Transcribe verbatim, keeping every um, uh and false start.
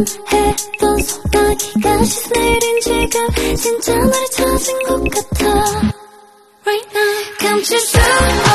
했던 소나기가 씻내린 지금 진짜 나를 찾은 것 같아 Right now 감출 수